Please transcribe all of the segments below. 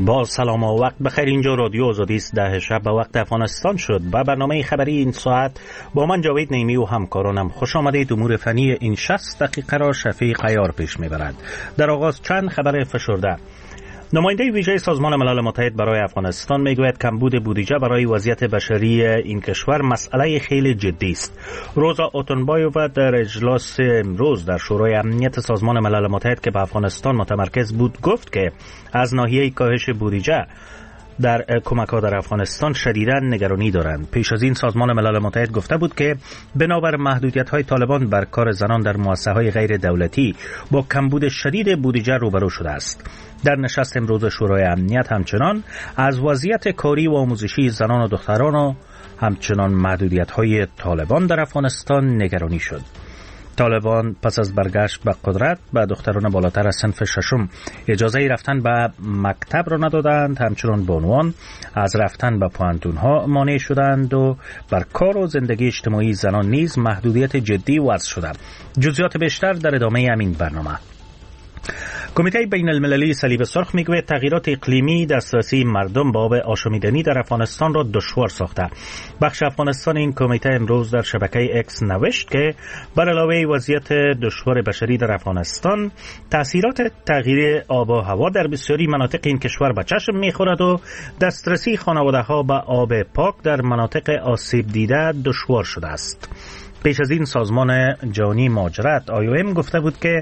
با سلام و وقت بخیر. اینجا رادیو آزادی است. 10 شب به وقت افغانستان شد و برنامه خبری این ساعت با من جاوید نیمی و همکارانم خوش آمدید. امور فنی این 60 دقیقه را شفیق عیار پیش میبرد. در آغاز چند خبر فشرده. نماینده ویژه سازمان ملل متحد برای افغانستان میگوید کمبود بودجه برای وضعیت بشری این کشور مسئله خیلی جدی است. روزا اوتنبایووا در اجلاس امروز در شورای امنیت سازمان ملل متحد که به افغانستان متمرکز بود گفت که از ناحیه کاهش بودجه در کمک‌ها در افغانستان شدیداً نگرانی دارند. پیش از این سازمان ملل متحد گفته بود که بنابر محدودیت‌های طالبان بر کار زنان در مؤسسه‌های غیر دولتی با کمبود شدید بودجه روبرو شده است. در نشست امروز شورای امنیت همچنان از وضعیت کاری و آموزشی زنان و دختران و همچنان محدودیت‌های طالبان در افغانستان نگرانی شد. طالبان پس از برگشت به قدرت به دختران بالاتر از صنف ششم اجازه رفتن به مکتب را ندادند، همچنان بانوان از رفتن به پوهنتون‌ها مانع شدند و بر کار و زندگی اجتماعی زنان نیز محدودیت جدی وضع شده. جزئیات بیشتر در ادامه همین برنامه. کمیته بین المللی صلیب سرخ میگوید تغییرات اقلیمی دسترسی مردم به آب آشامیدنی در افغانستان را دشوار ساخته. بخش افغانستان این کمیته امروز در شبکه اکس نوشت که بر علاوه وضعیت دشوار بشری در افغانستان، تاثیرات تغییر آب و هوا در بسیاری مناطق این کشور به چشم میخورد و دسترسی خانواده‌ها به آب پاک در مناطق آسیب دیده دشوار شده است. پیش از این سازمان جهانی مهاجرت IOM گفته بود که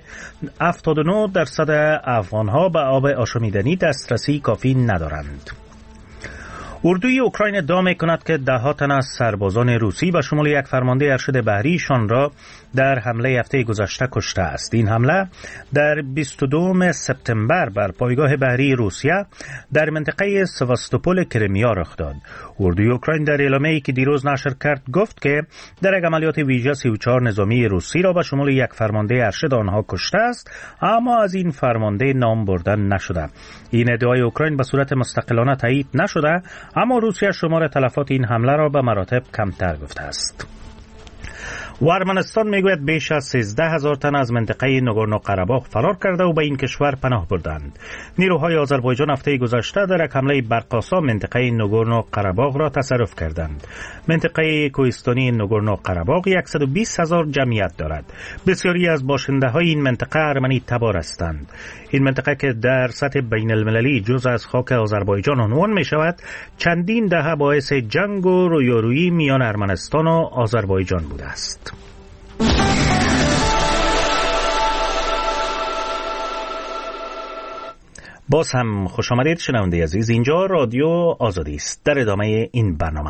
79% افغانها به آب آشامیدنی دسترسی کافی ندارند. اردوی اوکراین ادعا می‌کند که ده‌ها تن از سربازان روسی و شمول یک فرمانده ارشد بحریشان را در حمله هفته گذشته کشته است. این حمله در 22 سپتامبر بر پایگاه بحری روسیه در منطقه سواستوپول کریمیا رخ داد. اردوی اوکراین در اعلامیه‌ای که دیروز نشر کرد گفت که در یک عملیات ویژه 34 نظامی روسی را به شمول یک فرمانده ارشد آنها کشته است، اما از این فرمانده نام برده نشده. این ادعای اوکراین به صورت مستقلانه تایید نشده، اما روسیه شمار تلفات این حمله را به مراتب کمتر گفته است. و ارمنستان میگوید بیش از 13,000 تن از منطقه ناگورنو قره‌باغ فرار کرده و به این کشور پناه بردند. نیروهای آذربایجان هفته گذشته در یک حمله برق‌آسا منطقه ناگورنو قره‌باغ را تصرف کردند. منطقه کوهستانی ناگورنو قره‌باغ 120,000 جمعیت دارد. بسیاری از باشنده‌های این منطقه ارمنی تبار هستند. این منطقه که در سطح بین المللی جزء از خاک آذربایجان عنوان می شود، چندین دهه باعث جنگ و رویارویی میان ارمنستان و آذربایجان بوده است. باز هم خوش آمدید شنونده عزیز. اینجا رادیو آزادی است. در ادامه این برنامه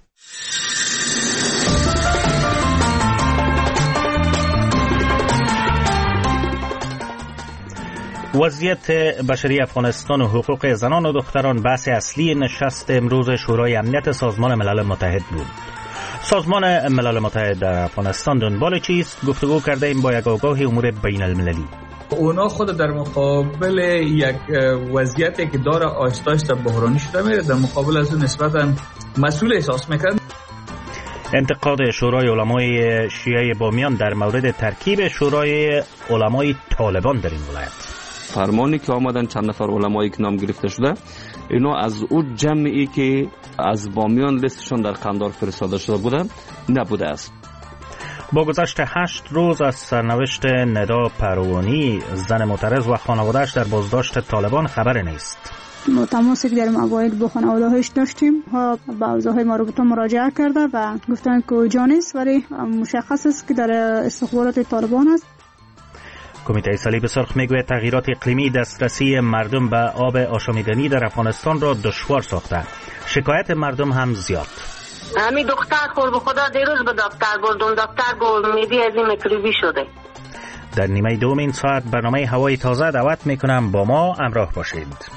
وضعیت بشری افغانستان و حقوق زنان و دختران بحث اصلی نشست امروز شورای امنیت سازمان ملل متحد بود. سازمان ملل متحد در افغانستان دنبال چیست؟ گفتگو کرده ایم با یک آگاه امور بین المللی. اونا خود در مقابل یک وضعیتی که داره آهسته بحرانی شده میره، در مقابل از اون نسبتا مسئول احساس میکنه. انتقاد شورای علمای شیعه بامیان در مورد ترکیب شورای علمای طالبان در این ولایت. فرمانی که آمدن چند نفر علمایی که نام گرفته شده، اینا از اون جمعی که از بامیان لیستشون در قندار فرستاده شده بودن نبوده است. با گذشت 8 روز از سرنوشت ندا پروانی، زن معترض و خانواده‌اش در بازداشت طالبان خبر نیست. ما تماسی که در اوایل با خانواده‌هاش داشتیم، ها به اوضاع مربوطه مراجعه کرده و گفتن که اوجا نیست، ولی مشخص است که در استخبارات طالبان است. کمیته صلیب سرخ میگوید تغییرات اقلیمی دسترسی مردم به آب آشامیدنی در افغانستان را دشوار ساخته. شکایت مردم هم زیاد. همین دختر خور به خدا دیروز به دکتر بردم، دکتر گفت میدی از این میکروبی شده. در نیمه دوم این ساعت برنامه هوای تازه دعوت میکنم، با ما همراه باشید.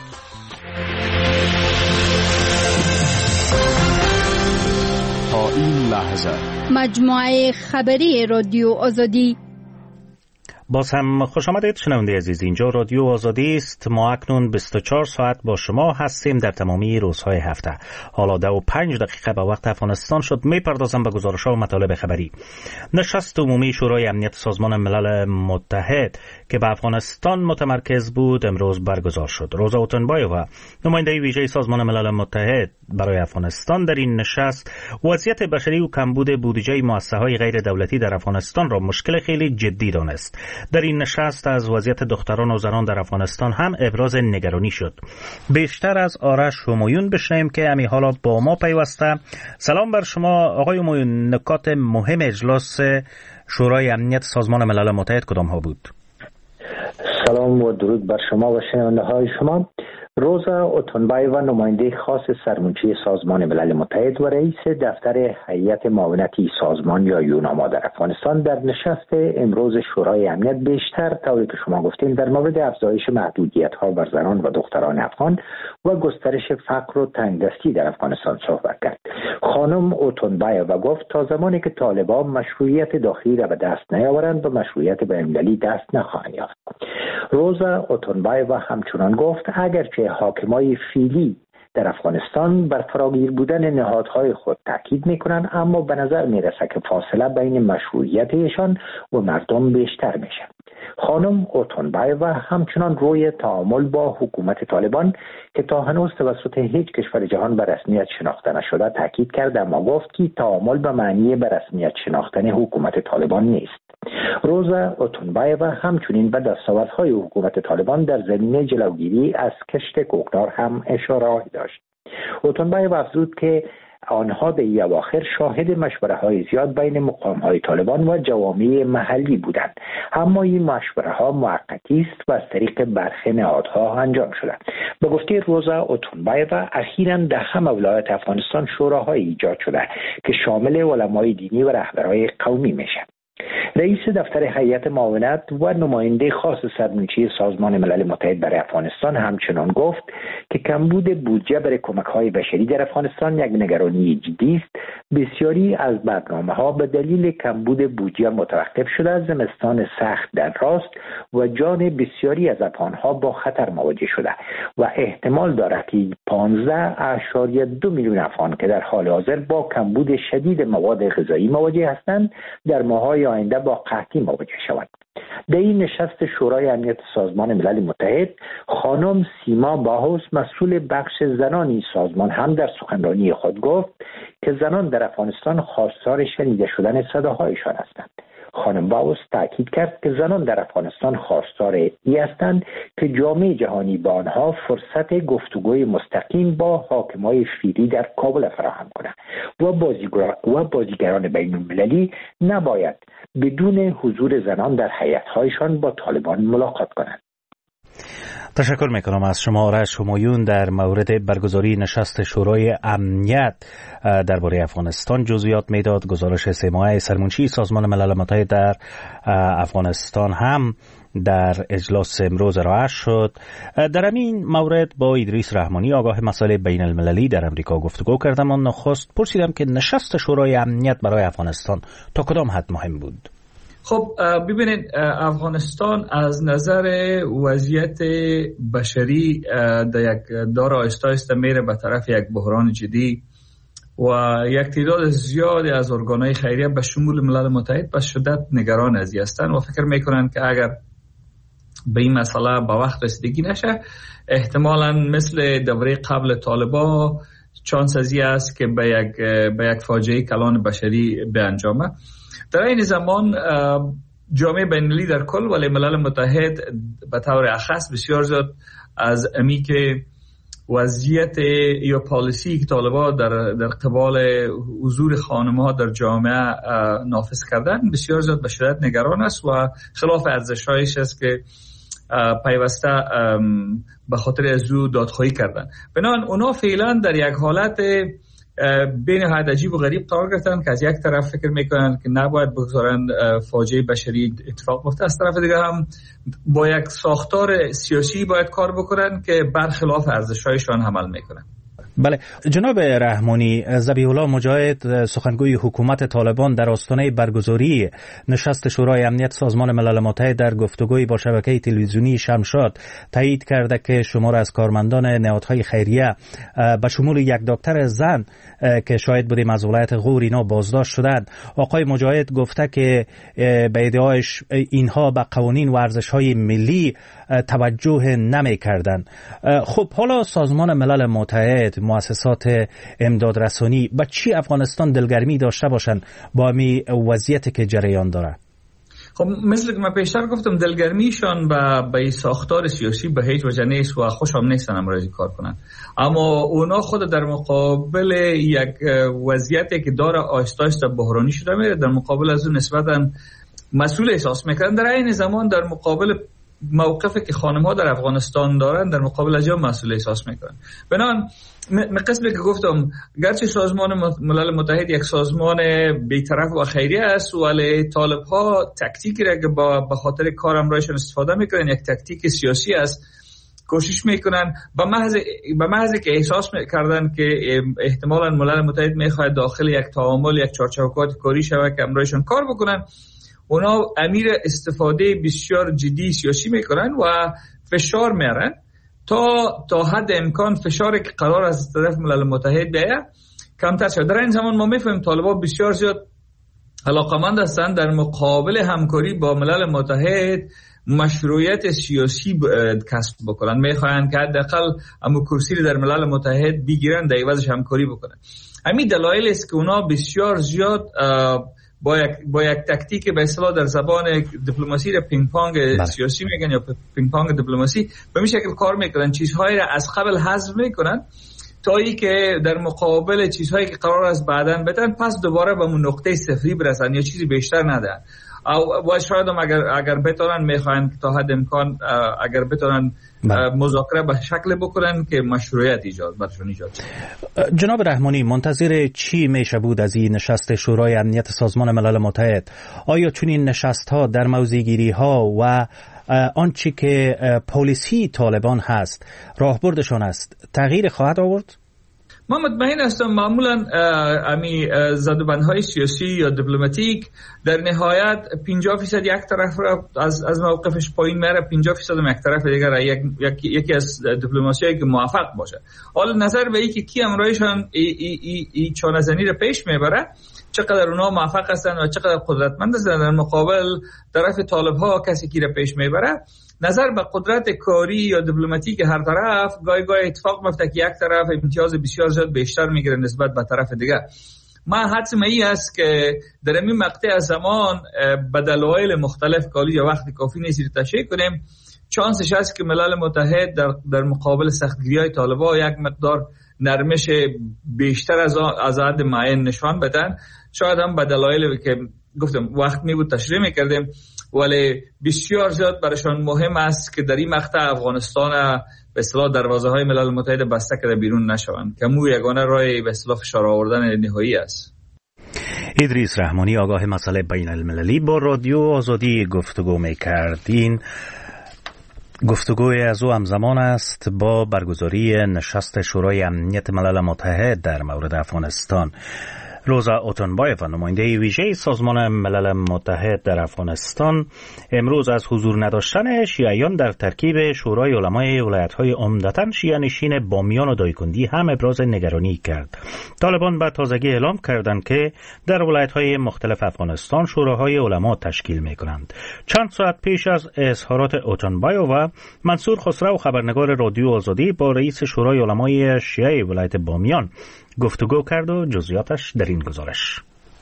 تا این لحظه مجموعه خبری رادیو آزادی. باز هم خوش آمدید شنونده عزیز. اینجا رادیو آزادی است. ما اکنون 24 ساعت با شما هستیم در تمامی روزهای هفته. حالا 5 دقیقه به وقت افغانستان شد. میپردازم به گزارش‌ها و مطالب خبری. نشست عمومی شورای امنیت سازمان ملل متحد که به افغانستان متمرکز بود امروز برگزار شد. روزا اوتنبایووا، نماینده ویژه سازمان ملل متحد برای افغانستان، در این نشست وضعیت بشری و کمبود بودجه مؤسسه‌های غیر دولتی در افغانستان را مشکل خیلی جدی دانست. در این نشست از وضعیت دختران و زنان در افغانستان هم ابراز نگرانی شد. بیشتر از آرش همایون بشنویم که امی حالا با ما پیوسته. سلام بر شما آقای همایون. نکات مهم اجلاس شورای امنیت سازمان ملل متحد کدام ها بود؟ سلام و درود بر شما و شنونده های شما. روزا اوتنبایووا، نماینده خاص سرمنشی سازمان ملل متحد و رئیس دفتر هیئت معاونتی سازمان یا یوناما در افغانستان، در نشست امروز شورای امنیت بیشتر طوری که شما گفتین در مورد افزایش محدودیت‌ها بر زنان و دختران افغان و گسترش فقر و تنگدستی در افغانستان صحبت کرد. خانم اوتنبایووا گفت تا زمانی که طالبان مشروعیت داخلی را به دست نیاورند به مشروعیت بین‌المللی دست نخواهند یافت. روزا اوتنبایووا همچنان گفت اگرچه حاکمای فعلی در افغانستان بر فراگیر بودن نهادهای خود تاکید میکنند، اما به نظر میرسه که فاصله بین مشروعیتشان و مردم بیشتر میشه. خانم اوتنبایووا همچنان روی تعامل با حکومت طالبان که تا هنوز توسط هیچ کشور جهان به رسمیت شناخته نشده تاکید کرد، اما گفت که تعامل به معنی به رسمیت شناختن حکومت طالبان نیست. روزا اوتنبایووا همچنین به دستاوردهای حکومت طالبان در زمینه جلوگیری از کشت کوکنار هم اشاره داشت. اوتنبایووا افزود که آنها به اواخر شاهد مشوره‌های زیاد بین مقام‌های طالبان و جوامع محلی بودند، اما این مشوره‌ها موقتی است و از طریق برخی نهادها انجام شده. به گفته روزا اوتنبایووا، اخیراً در همه ولایات افغانستان شوراهایی ایجاد شده که شامل علمای دینی و رهبرهای قومی میشه. رئیس دفتر هیئت معاونت و نماینده خاص سرمنشی سازمان ملل متحد برای افغانستان همچنان گفت که کمبود بودجه برای کمک‌های بشری در افغانستان یک نگرانی جدی است. بسیاری از برنامه‌ها به دلیل کمبود بودجه متوقف شده، زمستان سخت در راست و جان بسیاری از افغان‌ها با خطر مواجه شده و احتمال دارد که 15.2 میلیون افغان که در حال حاضر با کمبود شدید مواد غذایی مواجه هستند در ماه‌های آینده با قحطی مواجه شوند. در این نشست شورای امنیت سازمان ملل متحد، خانم سیما باهوس، مسئول بخش زنانی سازمان، هم در سخنرانی خود گفت که زنان در افغانستان خواستار شنیده شدن صداهایشان هستند. خانم باهوس تاکید کرد که زنان در افغانستان خواستار ای هستند که جامعه جهانی با آنها فرصت گفتگوی مستقیم با حاکمای فعلی در کابل فراهم کند و بازیگران بین المللی نباید بدون حضور زنان در هیئت‌هایشان با طالبان ملاقات کنند. تشکر میکنم از شما آرش همایون. در مورد برگزاری نشست شورای امنیت درباره افغانستان جزئیات میداد. گزارش 3 ماهه سرمنشی سازمان ملل متحد در افغانستان هم در اجلاس امروز ارائه شد. در این مورد با ادریس رحمانی، آگاه مسائل بین المللی در امریکا گفتگو کردم و نخست پرسیدم که نشست شورای امنیت برای افغانستان تا کدام حد مهم بود. خب ببینید، افغانستان از نظر وضعیت بشری در یک دار آهسته میره به طرف یک بحران جدی و یک تعداد زیادی از ارگانهای خیریه به شمول ملل متحد به شدت نگران از هستند و فکر میکنن که اگر به این مسئله به وقت رسیدگی نشه، احتمالاً مثل دوره قبل طالبان چانس ازی است که به یک فاجعه کلان بشری به انجامه. در این زمان جامعه بین‌المللی در کل ولی ملل متحد به طور اخص بسیار زیاد از امی که وضعیت یا پالیسی که طالبان در قبال حضور خانم‌ها در جامعه نافذ کردن بسیار زیاد به شدت نگران است و خلاف ارزش‌هایش است که پیوسته به خاطر از او دادخواهی کردن. بنابراین اونا فعلا در یک حالت بین حد عجیب و غریب قرار گرفتن که از یک طرف فکر میکنن که نباید بگذارن فاجعه بشری اتفاق بیفته، از طرف دیگر هم با یک ساختار سیاسی باید کار بکنن که برخلاف ارزش‌هایشان عمل میکنن. بله جناب رحمانی، ذبیح الله مجاهد سخنگوی حکومت طالبان در آستانه برگزاری نشست شورای امنیت سازمان ملل متحد در گفتگوی با شبکه تلویزیونی شمشاد تایید کرده که شمار از کارمندان نهادهای خیریه به شمول یک دکتر زن که شاهد بودیم از ولایت غور اینا بازداشت شدند. آقای مجاهد گفته که به ادعایش اینها به قوانین و ارزش‌های ملی توجه نمی‌کردند. خب حالا سازمان ملل متحد، مؤسسات امدادرسانی با چی افغانستان دلگرمی داشته باشند با می وضعیتی که جریان داره؟ خب مثل که من پیشتر گفتم دلگرمیشان به ساختار سیاسی به هیچ وجه نیست و خوشم نیستن امروزی کار کنن، اما اونا خود در مقابل یک وضعیتی که داره آهسته آهسته بحرانی شده میره، در مقابل از اون نسبتاً مسئول احساس میکنن. در این زمان در مقابل موقفی که خانم‌ها در افغانستان دارن در مقابل از مسئول احساس میکنن. بنابراین قسمی که گفتم گرچه سازمان ملل متحد یک سازمان بی‌طرف و خیریه است، ولی طالب‌ها تاکتیکی را که به خاطر کار امرایشان استفاده میکنن یک تاکتیک سیاسی است. کوشش میکنن به محض که احساس کردن که احتمالاً ملل متحد میخواد داخل یک تعامل یک چارچوبات کاری شود که امرایشان کار بکنن، اونا امیر استفاده بسیار جدی سیاسی میکنن و فشار میارن تا حد امکان فشاری که قرار از طرف ملل متحد بیاید کمتر شد. در این زمان ما میفهمیم طالبان بسیار زیاد علاقمند هستند در مقابل همکاری با ملل متحد مشروعیت سیاسی کسب بکنن، میخواهند که حداقل امو کرسی در ملل متحد بگیرن، در عوضش همکاری بکنن. همین دلایل است که اونا بسیار زیاد با یک تاکتیک به اصطلاح در زبان دیپلماسی را پینگ پونگ سیاسی میگن یا پینگ پونگ دیپلماسی به این شکل کار میکنن، چیزهایی را از قبل حذف میکنن تا ای که در مقابل چیزهایی که قرار است بعداً بدن پس دوباره به اون نقطه صفری برسن یا چیزی بیشتر ندن. و شاید هم اگر بتونن میخواین تا حد امکان اگر بتونن مذاکره به شکل بکنن که مشروعیت برشون ایجاد شد. جناب رحمانی، منتظر چی میشه بود از این نشست شورای امنیت سازمان ملل متحد؟ آیا چون این نشست ها در موضع‌گیری ها و آنچه که پالیسی طالبان هست راهبردشان است تغییر خواهد آورد؟ من مطمئن هستم معمولا امی زدوبندهای سیاسی یا دیپلماتیک در نهایت 50% یک طرف را از موقفش پایین میره، 50% یک طرف دیگر یکی از دیپلماسیایی که موفق باشه. حالا نظر به اینکه کی امرایشان ای چانه‌زنی را پیش میبره، چقدر اونا موفق هستن و چقدر قدرتمند هستن در مقابل طرف طالب‌ها کسی کی را پیش میبره، نظر به قدرت کاری یا دیپلماتیک هر طرف گاهی اتفاق میفته که یک طرف امتیاز بسیار زیاد بیشتر میگیره نسبت به طرف دیگه. من حدسم این است که در این مقطع از زمان به دلایل مختلف کالی یا وقت کافی نیست تشریح کنیم، چانسش هست که ملل متحد در مقابل سختگیری‌های طالبان یک مقدار نرمش بیشتر از حد معین نشان بدن. شاید هم به دلایلی که گفتم وقت می بود تشریح می‌کردیم، ولی بسیار زیاد برایشان مهم است که در این مقطع افغانستان به اصطلاح دروازه‌های ملل متحد بسته کرده بیرون نشوند، که مو یگانه راه به اصطلاح فشار آوردن نهایی است. ادریس رحمانی، آگاه مسئله بین المللی، با رادیو آزادی گفتگو می‌کرد. این گفتگوی از او همزمان است با برگزاری نشست شورای امنیت ملل متحد در مورد افغانستان. روزا اوتنبایف، نماینده ویژه سازمان ملل متحد در افغانستان، امروز از حضور نداشتن شیعیان در ترکیب شورای علمای ولایت‌های عمدتاً شیعه نشین بامیان و دایکندی هم ابراز نگرانی کرد. طالبان به تازگی اعلام کردند که در ولایت‌های مختلف افغانستان شوراهای علما تشکیل می‌کنند. چند ساعت پیش از اظهارات اوتنبایف و منصور خسرو، خبرنگار رادیو آزادی، با رئیس شورای علمای شیعه ولایت بامیان گفتگو کرد و جزئیاتش در این گزارش.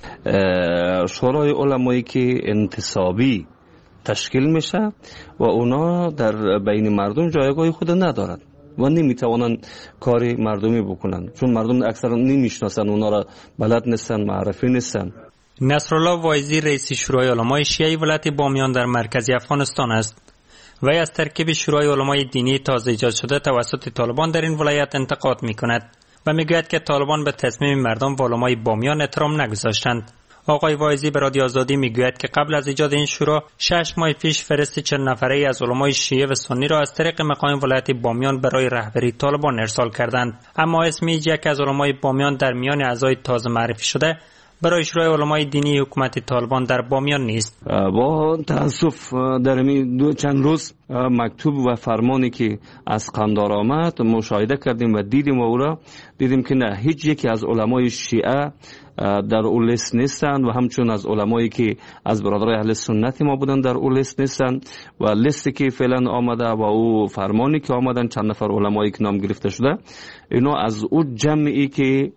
شورای علمایی که انتصابی تشکیل میشه و اونا در بین مردم جایگاه خود ندارند و نمیتوانند کاری مردمی بکنند، چون مردم اکثرا نمیشناسن، اونا را بلد نیستن، معرفی نیستن. نصرالله وایزی، رئیس شورای علمای شیعه ولایت بامیان در مرکز افغانستان است. وی از ترکیب شورای علمای دینی تازه ایجاد شده توسط طالبان در این ولایت انتقاد میکند و میگوید که طالبان به تصمیم مردم و علمای بامیان احترام نگذاشتند. آقای واعظی به رادیو آزادی میگوید که قبل از ایجاد این شورا 6 ماه پیش فهرست 40 نفره‌ای از علمای شیعه و سنی را از طریق مقام ولایت بامیان برای رهبری طالبان ارسال کردند، اما اسم یک از علمای بامیان در میان اعضای تازه معرفی شده برای شورای علمای دینی حکومت طالبان در بامیان نیست. با تاسف در این چند روز مکتوب و فرمانی که از قندار آمد مشاهده کردیم و دیدیم و او را دیدیم که نه هیچ یکی از علمای شیعه در اون لیست نیستند و همچون از علمایی که از برادرای اهل سنت ما بودن در اون لیست نیستند و لیستی که فعلا آمده و او فرمانی که آمدن چند نفر علمایی که نام گرفته شده اینا از اون جمعی که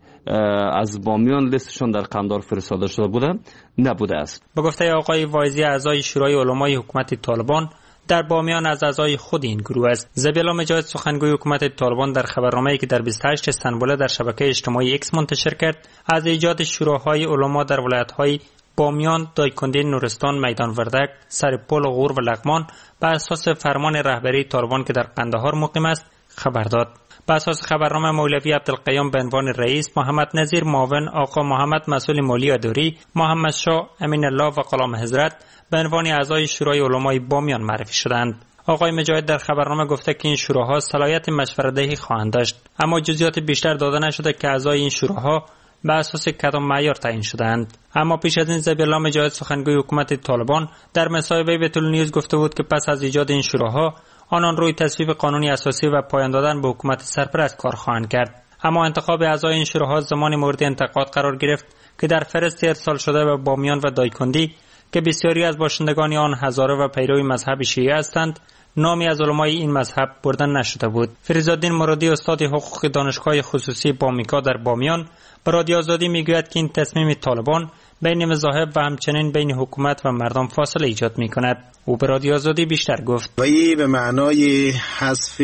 از بامیان لیستشون در قندار فرستاده شده بوده نبوده است. به گفته آقای واعظی اعضای شورای علمای حکومت طالبان در بامیان از اعضای خود این گروه است. زبیلا مجاهد سخنگوی حکومت طالبان در خبرنامه‌ای که در 28 استانبول در شبکه اجتماعی ایکس منتشر کرد از ایجاد شوراهای علما در ولایت‌های بامیان، دایکنده، نورستان، میدان وردک، سرپل، غور و لغمان بر اساس فرمان رهبری طالبان که در قندهار مقیم است خبر داد. بر اساس خبرنامه مولوی عبدالقیوم به عنوان رئیس، محمد نظیر معاون، آقا محمد مسئول مالی اداری، محمد شاه، امین الله و غلام حضرت به عنوان اعضای شورای علمای بامیان معرفی شدند. آقای مجاهد در خبرنامه گفته که این شوراها صلاحیت مشوره‌دهی خواهند داشت، اما جزئیات بیشتر داده نشده که اعضای این شوراها به اساس کدام معیار تعیین شدند. اما پیش از این زبیلا مجاهد سخنگوی حکومت طالبان در مصاحبه به تلنیوز گفته بود که پس از ایجاد این شوراها آنان روی تصویب قانونی اساسی و پایان دادن به حکومت سرپرست کار خواهند کرد. اما انتخاب اعضای این شوراها زمان مورد انتقاد قرار گرفت که در فهرست ارسال شده به بامیان و دایکندی که بسیاری از باشندگان آن هزاره و پیرو مذهب شیعه هستند نامی از علمای این مذهب برده نشده بود. فریدالدین مرادی استاد حقوق دانشگاه خصوصی بامیکا در بامیان به رادیو آزادی میگوید که این تصمیم طالبان بین مذاهب و همچنین بین حکومت و مردم فاصله ایجاد می‌کند. او به رادیو آزادی بیشتر گفت و این به معنای حذف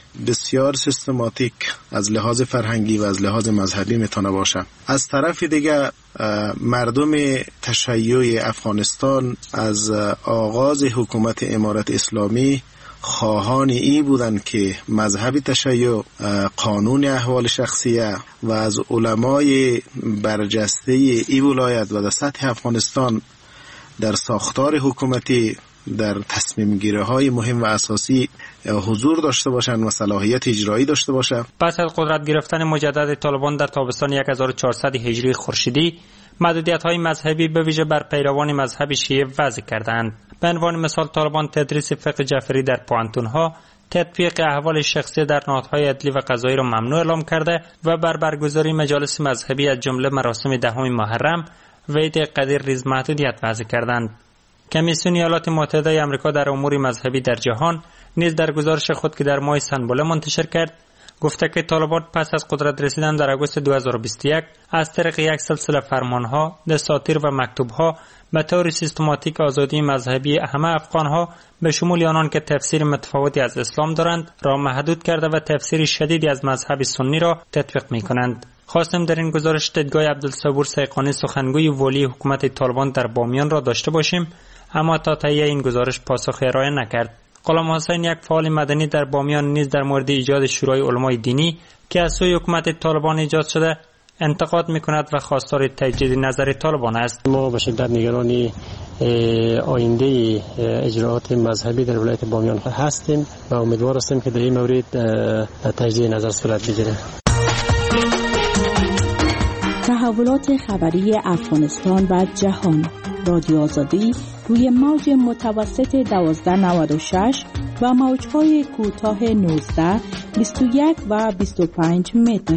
بسیار سیستماتیک از لحاظ فرهنگی و از لحاظ مذهبی میتونه باشه. از طرف دیگه مردم تشیع افغانستان از آغاز حکومت امارت اسلامی خواهان ای بودند که مذهب تشیع، قانون احوال شخصیه و از علمای برجسته ای ولایت و در سطح افغانستان در ساختار حکومتی در تصمیم گیری های مهم و اساسی حضور داشته باشند و صلاحیت اجرایی داشته باشند. پس از قدرت گرفتن مجدد طالبان در تابستان 1400 هجری خورشیدی محدودیت‌های مذهبی به ویژه بر پیروان مذهب شیعه وضع کردند. به عنوان مثال طالبان تدریس فقه جعفری در پوانتون‌ها، تطبیق احوال شخصی در نهادهای عدلی و قضایی را ممنوع اعلام کرده و بر برگزاری مجالس مذهبی از جمله مراسم 10 محرم و عید قدیر نیز محدودیت وضع کردند. کمیسیون ایالات متحده آمریکا در امور مذهبی در جهان نیز در گزارش خود که در ماه سنبله منتشر کرد گفته که طالبان پس از قدرت رسیدن در آگوست 2021 از طریق یک سلسله فرمانها، دساتیر و مکتوبها به طور سیستماتیک آزادی مذهبی همه افغانها به شمول آنان که تفسیر متفاوتی از اسلام دارند را محدود کرده و تفسیر شدیدی از مذهب سنی را تطبیق می کنند. خواستم در این گزارش دیدگاه عبدالصبور سیقانی سخنگوی ولی حکومت طالبان در بامیان را داشته باشیم، اما تا تهیه این گزارش پاسخ ارائه نکرد. غلام حسین یک فعال مدنی در بامیان نیز در مورد ایجاد شورای علمای دینی که از سوی حکومت طالبان ایجاد شده انتقاد می‌کند و خواستار تجدید نظر طالبان است. ما به شدت نگران آینده اجراءات مذهبی در ولایت بامیان هستیم و امیدوار هستیم که در این مورد تجدید نظر صورت بگیرد. تحولات خبری افغانستان و جهان، رادیو آزادی روی موج متوسط 1296 و موج‌های کوتاه 19، 21 و 25 متر.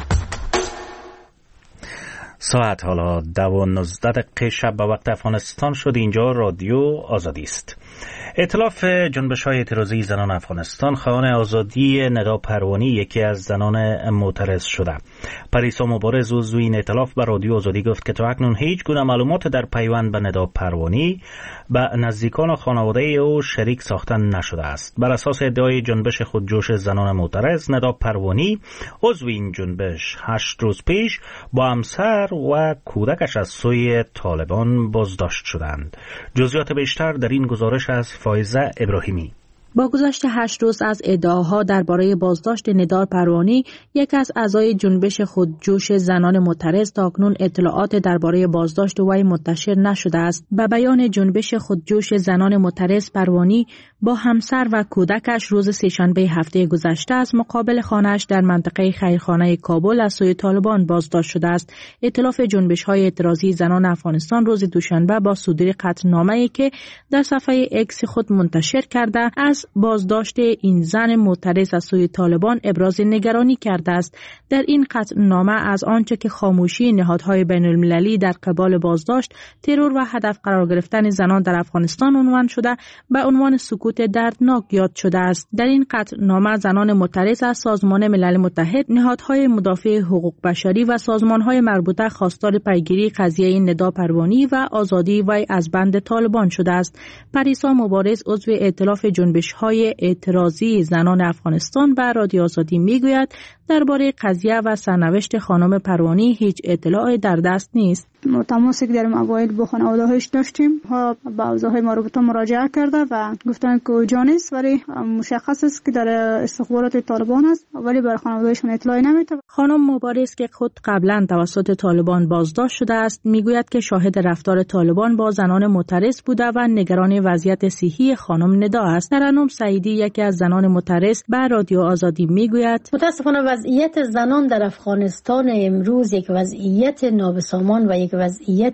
ساعت حالا 12:19 شب به وقت افغانستان شد. اینجا رادیو آزادی است. ائتلاف جنبش‌های اعتراضی زنان افغانستان خواهان آزادی ندا پروانی یکی از زنان معترض شده. پریسا مبارز عضو این ائتلاف به رادیو آزادی گفت که تا اکنون هیچ گونه معلومات در پیوند به ندا پروانی به نزدیکان و خانواده او شریک ساختن نشده است. بر اساس ادعای جنبش خودجوش زنان معترض، ندا پروانی عضو این جنبش 8 روز پیش با همسر و کودکش از سوی طالبان بازداشت شدند. جزئیات بیشتر در این گزارش از فایزه ابراهیمی. با گذشت 8 روز از ادعاها درباره بازداشت ندا پروانی، یک از اعضای جنبش خودجوش زنان معترض، تاکنون اطلاعات درباره بازداشت وی منتشر نشده است. به بیان جنبش خودجوش زنان معترض، پروانی با همسر و کودکش روز سه‌شنبه هفته گذشته از مقابل خانه‌اش در منطقه خیرخانه کابل از سوی طالبان بازداشت شده است. ائتلاف جنبش‌های اعتراضی زنان افغانستان روز دوشنبه با صدور قطعنامه‌ای که در صفحه اکس خود منتشر کرده از بازداشت این زن معترض از سوی طالبان ابراز نگرانی کرده است. در این قطعنامه از آنچه که خاموشی نهادهای بین‌المللی در قبال بازداشت، ترور و هدف قرار گرفتن زنان در افغانستان عنوان شده به عنوان سکوت دردناک یاد شده است. در این قطعنامه زنان معترض از سازمان ملل متحد، نهادهای مدافع حقوق بشری و سازمانهای مربوطه خواستار پیگیری قضیه ندا پروانی و آزادی وی از بند طالبان شده است. پریسا مبارز، عضو ائتلاف جنبش‌های اعتراضی زنان افغانستان، به رادیو آزادی میگوید درباره قضیه و سرنوشت خانم پروانی هیچ اطلاعی در دست نیست. تماسی که در اوایل با خانواده‌هاش داشتیم، ها به اوضاع مربوطه مراجعه کرده و گفتن که اوجا نیست، ولی مشخص است که در استخبارات طالبان است، ولی بر خانواده‌شون اطلاعی نمیده. خانم مبارز که خود قبلا توسط طالبان بازداشت شده است، میگوید که شاهد رفتار طالبان با زنان معترض بوده و نگران وضعیت صحی خانم ندا است. ترنم سعیدی، یکی از زنان معترض، به رادیو آزادی میگوید متاسفانه وضعیت زنان در افغانستان امروز یک وضعیت نابسامان و یک وضعیت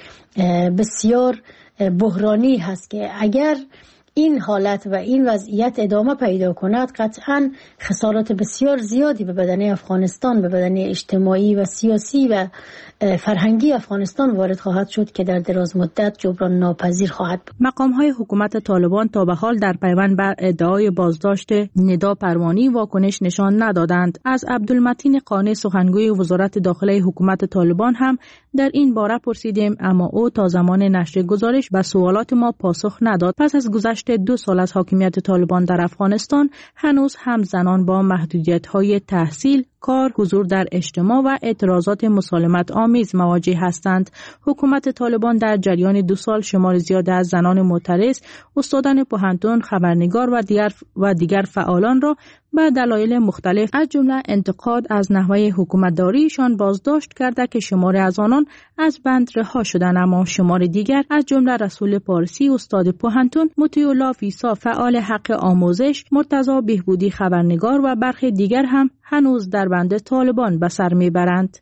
بسیار بحرانی هست که اگر این حالت و این وضعیت ادامه پیدا کند، قطعاً خسارات بسیار زیادی به بدنه افغانستان، به بدنه اجتماعی و سیاسی و فرهنگی افغانستان وارد خواهد شد که در دراز مدت جبران ناپذیر خواهد بود. مقام‌های حکومت طالبان تا به حال در پیوند بر ادعای بازداشت ندا پروانی واکنش نشان ندادند. از عبدالمتین قانی، سخنگوی وزارت داخله حکومت طالبان، هم در این باره پرسیدیم، اما او تا زمان نشر گزارش به سوالات ما پاسخ نداد. پس از گذشت 2 سال از حاکمیت طالبان در افغانستان، هنوز هم زنان با محدودیت‌های تحصیل، کار، حضور در اجتماع و اعتراضات مسالمت آمیز مواجه هستند. حکومت طالبان در جریان 2 سال شمار زیاد از زنان معترض، استادان پوهنتون، خبرنگار و دیگر فعالان را به دلایل مختلف از جمله انتقاد از نحوه حکومتداریشان بازداشت کرده که شمار از آنان از بند رها شدند، اما شمار دیگر از جمله رسول پارسی، استاد پوهنتون، مطیع‌الله ویسا، فعال حق آموزش، مرتضی بهبودی، خبرنگار و برخی دیگر هم هنوز در بند طالبان به سر میبرند.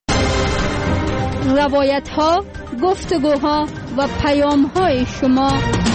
روایت‌ها، گفتگوها و پیام‌های شما.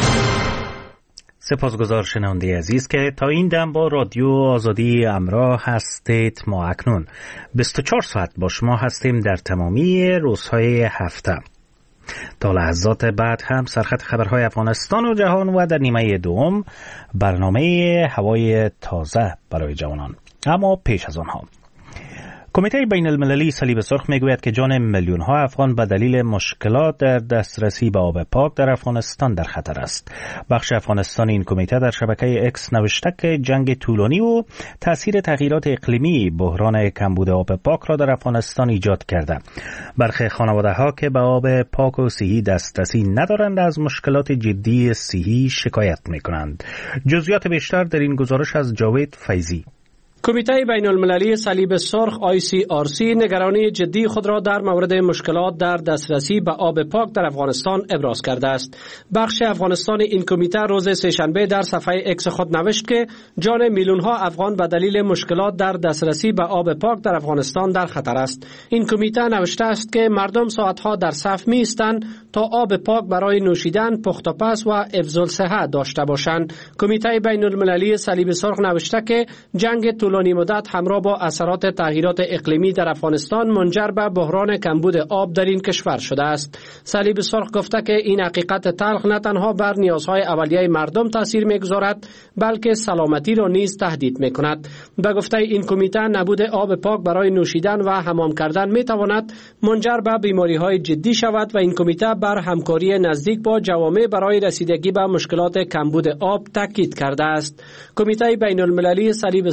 سپاسگزار شنونده عزیز که تا این دم با رادیو آزادی همراه هستید. ما اکنون 24 ساعت با شما هستیم در تمامی روزهای هفته. تا لحظات بعد هم سرخط خبرهای افغانستان و جهان و در نیمه دوم برنامه هوای تازه برای جوانان. اما پیش از آنها، کمیته بین المللی صلیب سرخ میگوید که جان میلیون ها افغان به دلیل مشکلات در دسترسی به آب پاک در افغانستان در خطر است. بخش افغانستان این کمیته در شبکه اکس نوشته که جنگ طولانی و تاثیر تغییرات اقلیمی بحران کمبود آب پاک را در افغانستان ایجاد کرده. برخی خانواده ها که به آب پاک و صحی دسترسی ندارند از مشکلات جدی صحی شکایت میکنند. جزئیات بیشتر در این گزارش از جاوید فیضی. کمیته بین المللی صلیب سرخ ICRC نگرانی جدی خود را در مورد مشکلات در دسترسی به آب پاک در افغانستان ابراز کرده است. بخش افغانستان این کمیته روز سه‌شنبه در صفحه اکس خود نوشت که جان میلیون ها افغان به دلیل مشکلات در دسترسی به آب پاک در افغانستان در خطر است. این کمیته نوشته است که مردم ساعتها در صف می ایستند تا آب پاک برای نوشیدن، پخت و پز و حفظ الصحه داشته باشند. کمیته بین المللی صلیب سرخ نوشته که جنگ طولانی مدت همراه با اثرات تغییرات اقلیمی در افغانستان منجر به بحران کمبود آب در این کشور شده است. صلیب سرخ گفته که این حقیقت تلخ نه تنها بر نیازهای اولیه مردم تاثیر می‌گذارد، بلکه سلامتی را نیز تهدید می‌کند. به گفته این کمیته، نبود آب پاک برای نوشیدن و حمام کردن می‌تواند منجر به بیماری‌های جدی شود و این کمیته بر همکاری نزدیک با جوامع برای رسیدگی به مشکلات کمبود آب تاکید کرده است. کمیته بین المللی صلیب سرخ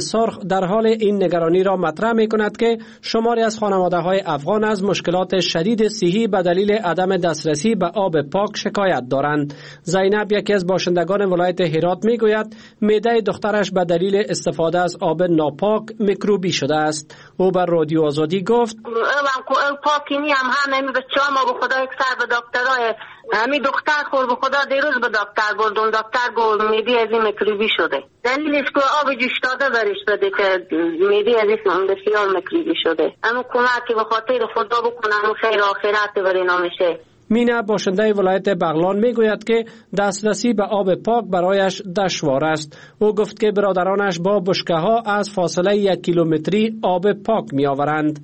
در حال این نگرانی را مطرح می کند که شماری از خانواده های افغان از مشکلات شدید صحی به دلیل عدم دسترسی به آب پاک شکایت دارند. زینب، یکی از باشندگان ولایت هرات، می گوید معده دخترش به دلیل استفاده از آب ناپاک میکروبی شده است. او بر رادیو آزادی گفت پاکی نی همه بچه‌ها ما به خدا یک سر به دکترای همین دختر خور به خدا دیروز به دکتر بردم، دکتر گفت معده از این میکروبی شده. دلیلش که آب جوش داده برش داده که معده از این بسیار میکروبی شده. اما کمک که به خاطر خدا بکنن خیر آخرت برای نامشه. مینا، باشنده ولایت بغلان، میگوید که دسترسی به آب پاک برایش دشوار است. او گفت که برادرانش با بشکه ها از فاصله 1 کیلومتری آب پاک می آورند.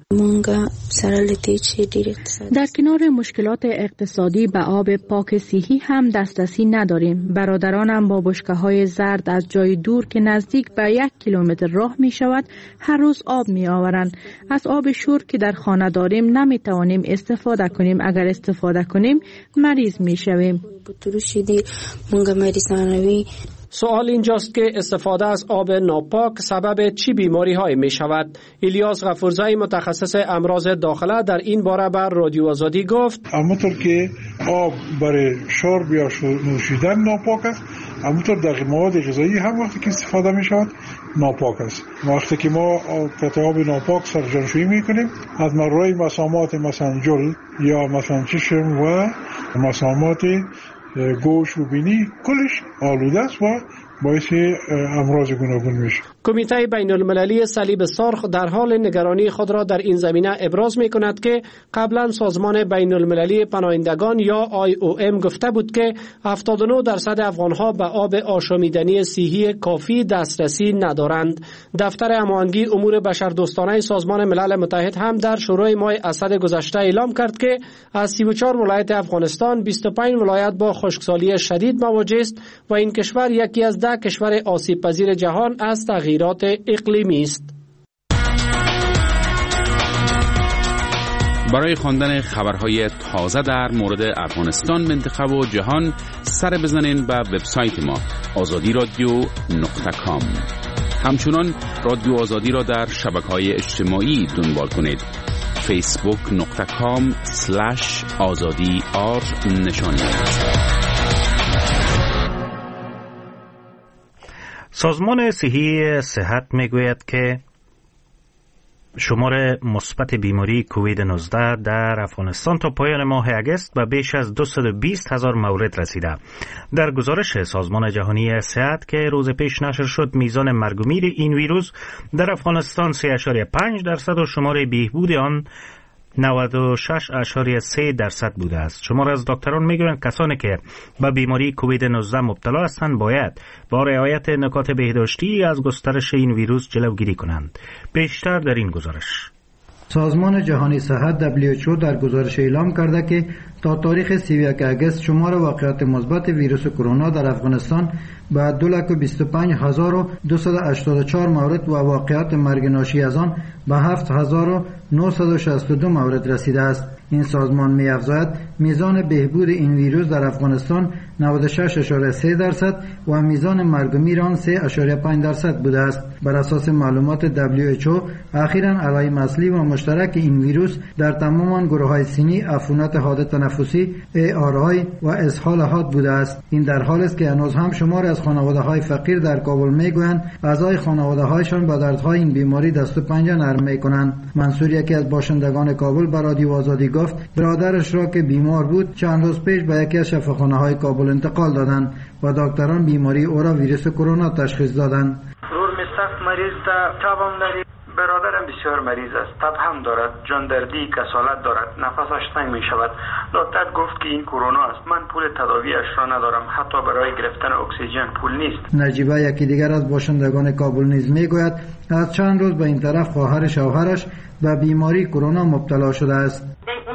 در کنار مشکلات اقتصادی به آب پاک صحی هم دسترسی نداریم. برادرانم با بشکه های زرد از جای دور که نزدیک به 1 کیلومتر راه می شود هر روز آب می آورند. از آب شور که در خانه داریم نمی توانیم استفاده کنیم. اگر استفاده کنیم مریض می شویم. سوال اینجاست که استفاده از آب ناپاک سبب چی بیماری های می شود؟ الیاس غفورزایی، متخصص امراض داخله، در این باره بر رادیو آزادی گفت همونطور که آب برای شرب یا نوشیدن ناپاک است، همونطور در مواد غذایی هم وقتی که استفاده می شود ناپاک است. وقتی که ما قطع آب ناپاک سرجانشویی می کنیم، از روی مسامات مثلا جل یا مثلا چشم و مسامات گوش و بینی کلش آلوده است و باعث امراض گوناگون میشه. کمیته بین المللی صلیب سرخ در حال نگرانی خود را در این زمینه ابراز می کند که قبلا سازمان بین المللی پناهندگان یا IOM گفته بود که 79% افغانها به آب آشامیدنی صحی کافی دسترسی ندارند. دفتر هماهنگی امور بشردوستانه سازمان ملل متحد هم در شروع ماه اسد گذشته اعلام کرد که از 34 ولایت افغانستان 25 ولایت با خشکسالی شدید مواجه است و این کشور یکی از 10 کشور آسیب پذیر جهان از تغییرات اقلیمی است. برای خواندن خبرهای تازه در مورد افغانستان، منطقه و جهان سر بزنین به وبسایت ما azadiradio.com. همچنان رادیو آزادی را در شبکه‌های اجتماعی دنبال کنید. facebook.com/azadi_r سازمان صحی صحت میگوید که شمار مثبت بیماری کووید 19 در افغانستان تا پایان ماه اگست به بیش از 220,000 مورد رسیده. در گزارش سازمان جهانی صحت که روز پیش نشر شد، میزان مرگ و میر این ویروس در افغانستان 3.5% و شمار بهبود آن 96.3% بوده است. شمار از دکتران میگویند کسانی که به بیماری کووید 19 مبتلا هستند باید با رعایت نکات بهداشتی از گسترش این ویروس جلوگیری کنند. بیشتر در این گزارش. سازمان جهانی صحت WHO در گزارش اعلام کرده که تا تاریخ 31 اگست شمار واقعات مثبت ویروس کرونا در افغانستان به 225,284 مورد و واقعات مرگ ناشی از آن به 7,962 مورد رسیده است. این سازمان می‌افزاید میزان بهبود این ویروس در افغانستان 96.3% و میزان مرگ و میر آن 3.5% بوده است. بر اساس معلومات WHO اخیراً علائم اصلی و مشترک این ویروس در تمام گروه‌های سنی عفونت حاد تنفسی، ARI و اسهال حاد بوده است. این در حالی است که هنوز هم شمار از خانواده‌های فقیر در کابل میگویند اعضای خانواده‌هایشان با دردهای این بیماری دست و پنجه نرم میکنند. منصور، یکی از باشندگان کابل، به رادیو آزادی گفت برادرش را که بیمار بود چند روز پیش به یکی از شفاخانه‌های کابل انتقال دادند و دکتران بیماری او را ویروس کرونا تشخیص دادند. سخت مریض تابم داری، برادرم بسیار مریض است، تب هم دارد، جاندردی، کسالت دارد، نفسش تنگ می شود. دکتر گفت که این کرونا است. من پول تداویش را ندارم، حتی برای گرفتن اکسیژن پول نیست. نجیبه، یکی دیگر از باشندگان کابل نیز میگوید از چند روز به این طرف خواهر شوهرش به بیماری کرونا مبتلا شده است.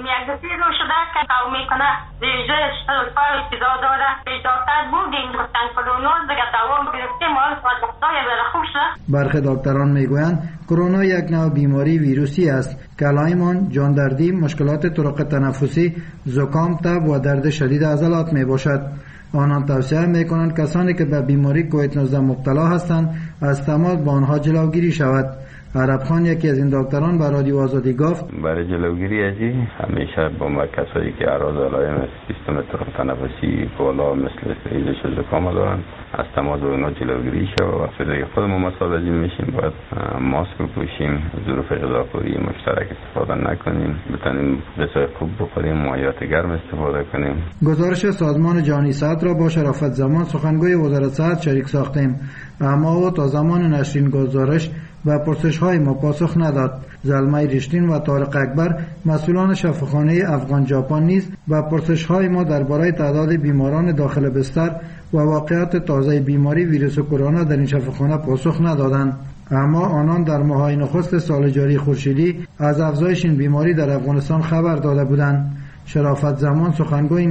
برخی دکتران میگویند کرونا یک نوع بیماری ویروسی است که علائم جاندردی، مشکلات طرق تنفسی، زکام، تب و درد شدید عضلات می باشد. آنان توصیه میکنند کسانی که به بیماری کووید 19 مبتلا هستند از تماس با آنها جلوگیری شود. عرب خان یکی از این دکتران به رادیو آزادی گفت برای جلوگیری از این همیشه با کسایی که اعراض علائم سیستم تنفسی بالا مثل ریزش و زکام دارن از تماس با اونا جلوگیری شود و وقتی دیگه خودمون مسئول از این میشیم باید ماسک بپوشیم، ظروف غذاخوری مشترک استفاده نکنیم، بتونیم غذای خوب بخوریم، مایعات گرم استفاده کنیم. گزارش سازمان جهانی صحت را با شرافت زمان سخنگوی وزارت صحت شریک ساختیم، اما او تا زمان نشرین گزارش و پرسش‌های ما پاسخ نداد. زلمه رشتین و طارق اکبر مسئولان شفاخانه افغان ژاپن نیز و پرسش‌های ما درباره تعداد بیماران داخل بستر و واقعیت تازه بیماری ویروس کرونا در این شفاخانه پاسخ ندادند. اما آنان در ماه‌های نخست سال جاری خورشیدی از افزایش این بیماری در افغانستان خبر داده بودند. شرافت زمان سخنگوی